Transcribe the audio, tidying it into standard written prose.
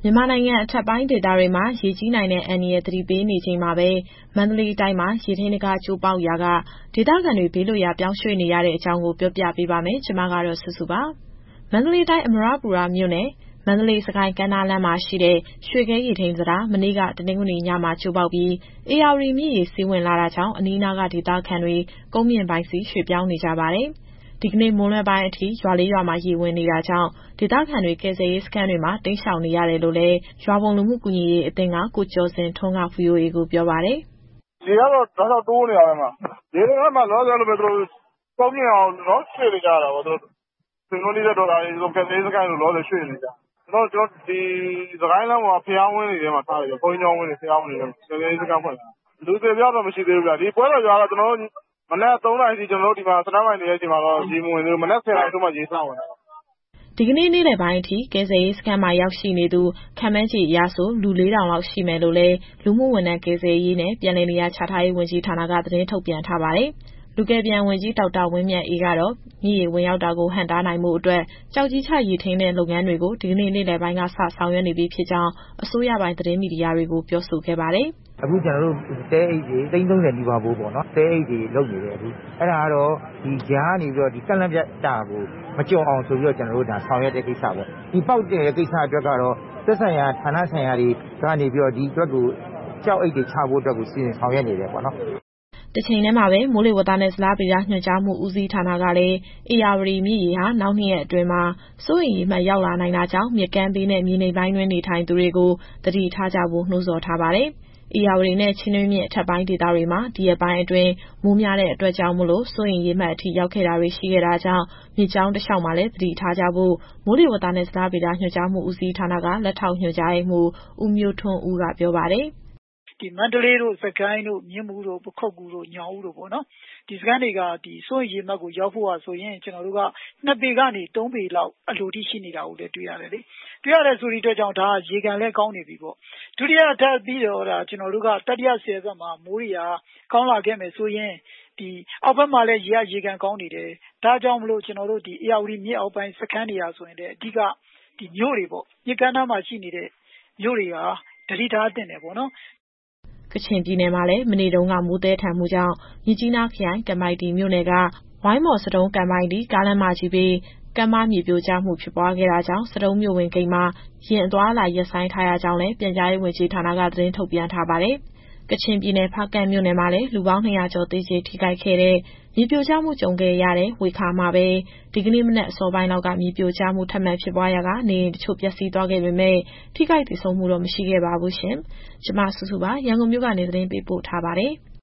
မြန်မာနိုင်ငံအထက်ပိုင်းဒေသတွေမှာရေကြီးနိုင်တဲ့အန္တရာယ်သတိပေးနေချိန်မှာပဲမန္တလေးတိုင်းမှာရေထိန်းတံခါးကျိုးပေါက်ရာကဒေသခံတွေဘေးလွတ်ရာပြောင်းရွှေ့နေရတဲ့အကြောင်းကိုပြောပြပေးပါမယ်။ ဒီသတင်းကိုဗွီအိုအေမြန်မာပိုင်းသတင်းထောက်စုစုကတင်ဆက်ပေးမှာပါ။ မန္တလေးတိုင်းအမရပူရမြို့နယ်မန္တလေး-စစ်ကိုင်း-ကမ်းနားလမ်းမှာရှိတဲ့ရွှေဂဲရေထိန်းတံတားမနေ့ကတနင်္ဂနွေညမှာကျိုးပေါက်ပြီးဧရာဝတီမြစ်ရေစီးဝင်လာတာကြောင့်အနီးအနားကဒေသခံတွေကုန်းမြင့်ပိုင်းဆီရွှေ့ပြောင်းနေကြပါတယ်။ ဒီကနေ့မွန်းလွဲပိုင်းအထိရွာ 4 ရွာမှာရေဝင်နေတာကြောင့်ဒေသခံတွေကယ်ဆယ်ရေးစခန်းတွေမှာတိမ်းရှောင်နေရတယ်လို့လည်းရွာဘုံလူမှုကူညီရေးအသင်းကကိုကျော်ဇင်ထွန်းက VOA ကိုပြောပါတယ်။ “ရေကတော့တောက်လျှောက်တိုးနေတာပဲမှာ။ ရေဝင်တော့လောလောဆယ်သူတို့ကုန်းမြင့်အောင်ရွှေ့နေကြတာပေါ့သူတို့။ဆွေမျိုးနီးစပ်တော်ရာဆီကယ်ဆယ်ရေးစခန်းကိုလောလောဆယ်ရွှေ့နေကြတာ။ ကျွန်တော်ဒီစစ်ကိုင်းလမ်းပေါ်ကဘုရားဝင်းတွေထဲမှာထားတယ်ဗျ။ ဘုန်းကြီးကျောင်းဝင်းတွေဘုရားဝင်းတွေထဲမှာကယ်ဆယ်ရေးစခန်းဖွင့်ထားတာ။ လူအသေအပျောက်တော့မရှိသေးဘူးဗျ။ ဒီပွဲတော်ရွာတော့ကျွန်တော်တို့မနက် 3 နာရီထိကျွန်တော်တို့ဒီမှာ Stand by နေတဲ့အချိန်မှာတော့ရေမဝင်သေးဘူး။ မနက် 10 နာရီထိုးမှရေစဝင်တာ။ ” ဒီကနေ့နေ့လယ်ပိုင်းအထိကယ်ဆယ်ရေးစခန်းမှာရောက်ရှိနေသူခန့်မှန်းခြေအရဆိုလူ 4,000 လောက်ရှိမယ်လို့လည်းလူမှုဝန်ထမ်းကယ်ဆယ်ရေးနဲ့ပြန်လည်နေရာချထားရေးဝန်ကြီးဌာနကသတင်းထုတ်ပြန်ထားပါတယ်။ လူကယ်ပြန်ဝန်ကြီးဒေါက်တာဝင်းမြတ်အေးကတော့မြစ်ရေဝင်ရောက်တာကိုဟန့်တားနိုင်ဖို့အတွက်ကျောက်ကြီးချရေထိန်းတဲ့လုပ်ငန်းတွေကိုဒီကနေ့နေ့လယ်ပိုင်းကစဆောင်ရွက်နေပြီဖြစ်ကြောင်းအစိုးရပိုင်သတင်းမီဒီယာတွေကိုပြောဆိုခဲ့ပါတယ်။ “အခုကျွန်တော်တို့တဲအိတ်တွေသိန်း 30 နီးပါးဖိုးပေါ့နော်။တဲအိတ်တွေလုပ်နေတယ်အခု။အဲ့ဒါကတော့ဒီကြားကနေပြီးတော့ဒီကန့်လန့်ဖြတ်တာကိုမကျော်အောင်ဆိုပြီးတော့ကျွန်တော်တို့ဒါဆောင်ရွက်တဲ့ကိစ္စပေါ့။ဒီပေါက်တဲ့ကိစ္စအတွက်ကတော့သက်ဆိုင်ရာဌာနဆိုင်ရာတွေကနေပြီးတော့ဒီအတွက်ကိုကျောက်အိတ်တွေချဖို့အတွက်ကိုစီစဉ်ဆောင်ရွက်နေတယ်ပေါ့နော်။ ” တချိန်တည်းမှာပဲမိုးလေဝသနဲ့ဇလဗေဒညွှန်ကြားမှုဦးစီးဌာနကလည်းဧရာဝတီမြစ်ရေဟာနောက် 2 ရက်အတွင်းမှာစိုးရိမ်ရေမှတ်ရောက်လာနိုင်တာကြောင့်မြစ်ကမ်းဘေးနဲ့မြေနိမ့်ပိုင်းတွင်းနေထိုင်သူတွေကိုသတိထားကြဖို့နှိုးဆော်ထားပါတယ်။ ဧရာဝတီနဲ့ချင်းတွင်းမြစ်အထက်ပိုင်းဒေသတွေမှာဒီရက်ပိုင်းအတွင်းမိုးများတဲ့အတွက်ကြောင့်စိုးရိမ်ရေမှတ်အထိရောက်ခဲ့တာတွေရှိခဲ့တာကြောင့်မြစ်ကြောင်းတလျှောက်မှာလည်းသတိထားကြဖို့မိုးလေဝသနဲ့ဇလဗေဒညွှန်ကြားမှုဦးစီးဌာနကလက်ထောက်ညွှန်ကြားရေးမှူးဦးမျိုးထွန်းဦးကပြောပါတယ်။ “ဒီမန္တလေးတို့စကိုင်းတို့မြင်းမူတို့ပခုက္ကူတို့ညောင်ဦးတို့ပေါ့နော်။ဒီစခန်းတွေကဒီစိုးရိမ်ရေမှတ်ကိုရောက်ဖို့ဆိုရင်ကျွန်တော်တို့က2 ပေကနေ3 ပေလောက်အလိုထိရှိနေတာကိုလည်းတွေ့ရတယ်လေ။တွေ့ရတဲ့ဆိုဒီအတွက်ကြောင့်ဒါရေကန်လည်းကောင်းနေပြီပေါ့။ဒုတိယထပ်ပြီးတော့ကျွန်တော်တို့ကတတိယဆည်ဘက်မှာမိုးတွေကကောင်းလာခဲ့မယ်ဆိုရင်ဒီအောက်ဘက်မှာလည်းရေကန်ကောင်းနေတယ်။ဒါကြောင့်မလို့ကျွန်တော်တို့ဒီဧရာဝတီမြစ်အောက်ပိုင်းစခန်းတွေရာဆိုရင်လည်းအဓိကဒီမြို့တွေပေါ့မြစ်ကမ်းနားမှာရှိနေတဲ့မြို့တွေကသတိထားသင့်တယ်ပေါ့နော်။ ” ကချင်ပြည်နယ်မှာလည်းမနေ့တုန်းကမိုးသည်းထန်မှုကြောင့်မြစ်ကြီးနားခရိုင်ကန်ပိုက်တီမြို့နယ်ကဝိုင်းမော်-ဆဒုံး-ကန်ပိုက်တီကားလမ်းမကြီးဘေးကမ်းပါးမြေပြိုကျမှုဖြစ်ပွားခဲ့တာကြောင့်ဆဒုံးမြို့ဝင်ဂိတ်မှာယာဉ်အသွားအလာရပ်ဆိုင်းထားရကြောင်းလည်းပြန်ကြားရေးဝန်ကြီးဌာနကသတင်းထုတ်ပြန်ထားပါတယ်။ ကချင်ပြည်နယ်ဖားကန့်မြို့နယ်မှာလည်းလူပေါင်း 200 ကျော်သေကျေထိခိုက်ခဲ့တဲ့မြေပြိုကျမှုကြုံခဲ့ရတဲ့ဝှေခါမှာပဲဒီကနေ့မနက်အစောပိုင်းလောက်ကမြေပြိုကျမှုထပ်မံဖြစ်ပွားရာကနေအိမ်တချို့ပျက်စီးသွားခဲ့ပေမဲ့ထိခိုက်သေဆုံးမှုတော့မရှိခဲ့ပါဘူးရှင်။ ကျွန်မစုစုကရန်ကုန်မြို့ကနေသတင်းပေးပို့ထားပါတယ်။